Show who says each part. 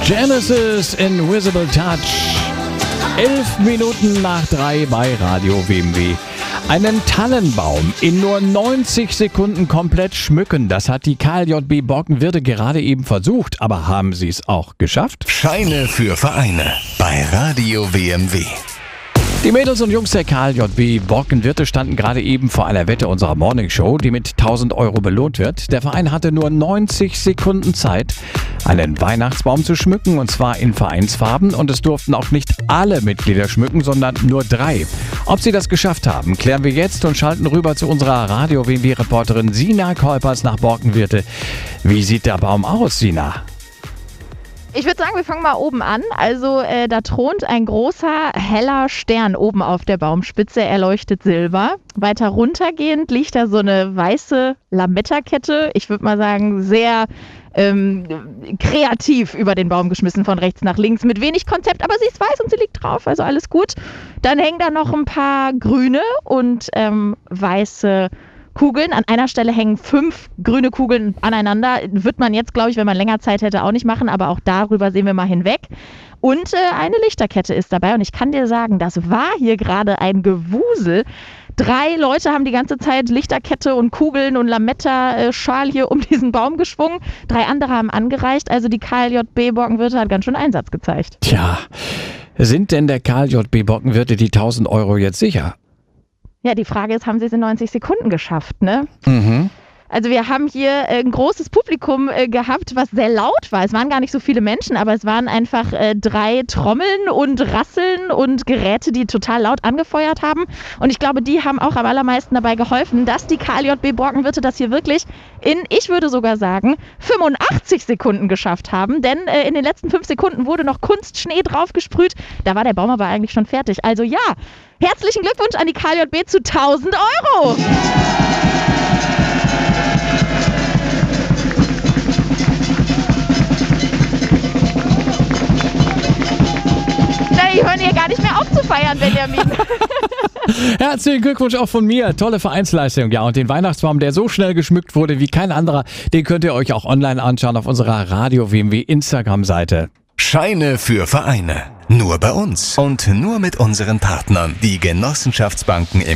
Speaker 1: Genesis Invisible Touch. 11 Minuten nach 3 bei Radio WMW. Einen Tannenbaum in nur 90 Sekunden komplett schmücken, das hat die KLJB Borkenwirde gerade eben versucht. Aber haben sie es auch geschafft?
Speaker 2: Scheine für Vereine bei Radio WMW.
Speaker 1: Die Mädels und Jungs der KLJB Borkenwirde standen gerade eben vor einer Wette unserer Morningshow, die mit 1.000 Euro belohnt wird. Der Verein hatte nur 90 Sekunden Zeit, einen Weihnachtsbaum zu schmücken, und zwar in Vereinsfarben. Und es durften auch nicht alle Mitglieder schmücken, sondern nur 3. Ob sie das geschafft haben, klären wir jetzt und schalten rüber zu unserer Radio WMW-Reporterin Sina Kolpers nach Borkenwirde. Wie sieht der Baum aus, Sina?
Speaker 3: Ich würde sagen, wir fangen mal oben an. Also da thront ein großer, heller Stern oben auf der Baumspitze. Er leuchtet silber. Weiter runtergehend liegt da so eine weiße Lametta-Kette. Ich würde mal sagen, sehr kreativ über den Baum geschmissen, von rechts nach links, mit wenig Konzept, aber sie ist weiß und sie liegt drauf, also alles gut. Dann hängen da noch ein paar grüne und weiße Kugeln. An einer Stelle hängen 5 grüne Kugeln aneinander. Wird man jetzt, glaube ich, wenn man länger Zeit hätte, auch nicht machen, aber auch darüber sehen wir mal hinweg. Und eine Lichterkette ist dabei, und ich kann dir sagen, das war hier gerade ein Gewusel. 3 Leute haben die ganze Zeit Lichterkette und Kugeln und Lametta-Schal hier um diesen Baum geschwungen. 3 andere haben angereicht, also die KLJB Borkenwirde hat ganz schön Einsatz gezeigt.
Speaker 1: Tja, sind denn der KLJB Borkenwirde die 1.000 Euro jetzt sicher?
Speaker 3: Ja, die Frage ist, haben sie es in 90 Sekunden geschafft, ne?
Speaker 1: Mhm.
Speaker 3: Also wir haben hier ein großes Publikum gehabt, was sehr laut war. Es waren gar nicht so viele Menschen, aber es waren einfach 3 Trommeln und Rasseln und Geräte, die total laut angefeuert haben. Und ich glaube, die haben auch am allermeisten dabei geholfen, dass die KLJB Borkenwirde das hier wirklich in, ich würde sogar sagen, 85 Sekunden geschafft haben. Denn in den letzten 5 Sekunden wurde noch Kunstschnee draufgesprüht. Da war der Baum aber eigentlich schon fertig. Also ja, herzlichen Glückwunsch an die KLJB zu 1.000 Euro! Die hören hier gar nicht mehr auf zu feiern, Benjamin.
Speaker 1: Herzlichen Glückwunsch auch von mir. Tolle Vereinsleistung. Ja, und den Weihnachtsbaum, der so schnell geschmückt wurde wie kein anderer, den könnt ihr euch auch online anschauen auf unserer Radio WMW Instagram-Seite.
Speaker 2: Scheine für Vereine. Nur bei uns und nur mit unseren Partnern, die Genossenschaftsbanken im